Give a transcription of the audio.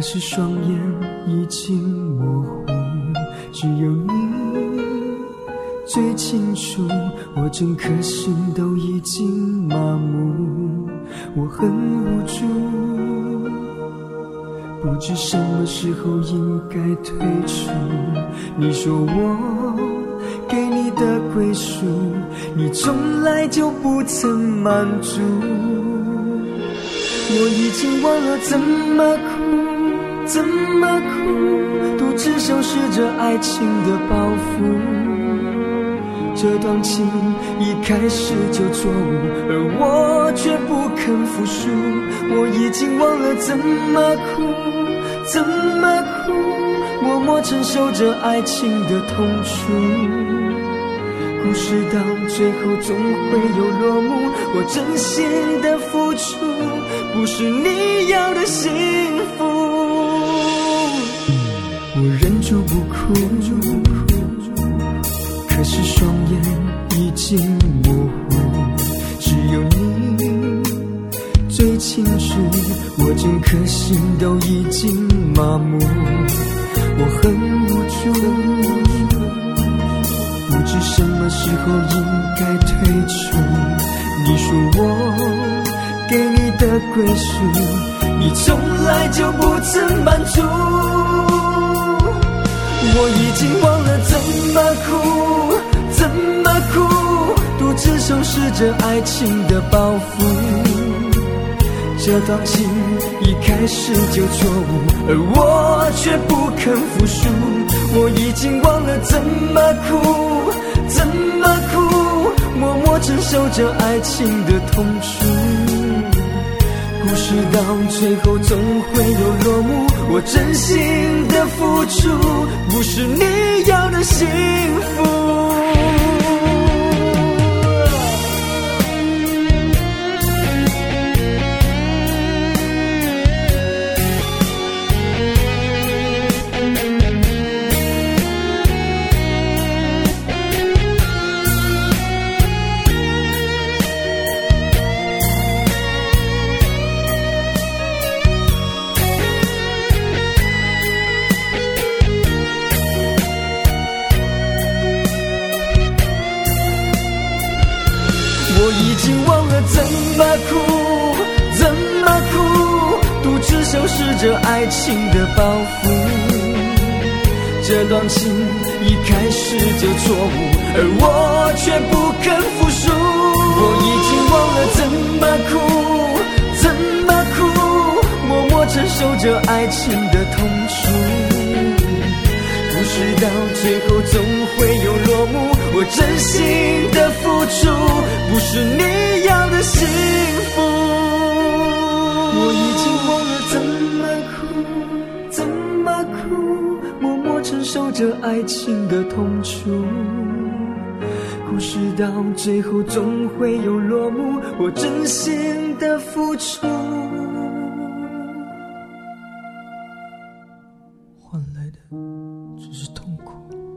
是双眼已经模糊，只有你最清楚，我整颗心都已经麻木，我很无助，不知什么时候应该退出。你说我给你的归属，你从来就不曾满足，我已经忘了怎么哭，怎么哭，都只消失着爱情的包袱。这段情一开始就错误，而我却不肯服输。我已经忘了怎么哭，怎么哭，默默承受着爱情的痛楚。故事到最后总会有落幕，我真心的付出，不是你要的幸福。我忍住不哭，可是双眼已经模糊，只有你最清楚，我整颗心都已经麻木，我很无助，不知什么时候应该退出。你说我给你的归属，你从来就不曾满足，我已经忘了怎么哭，怎么哭，都只消失着爱情的包袱。这段情一开始就错误，而我却不肯服输。我已经忘了怎么哭，怎么哭，默默承受着爱情的痛楚。故事到最后总会有落幕，我真心的付出，不是你要的幸福。我已经忘了怎么哭，怎么哭，都只消失着爱情的包袱。这段情一开始就错误，而我却不肯服输。我已经忘了怎么哭，怎么哭，默默承受着爱情的痛楚。故事到最后总会有落幕，我真心的付出，不是你要的幸福。我已经忘了怎么哭，怎么哭，默默承受着爱情的痛楚。故事到最后总会有落幕，我真心的付出，换来的只是痛苦。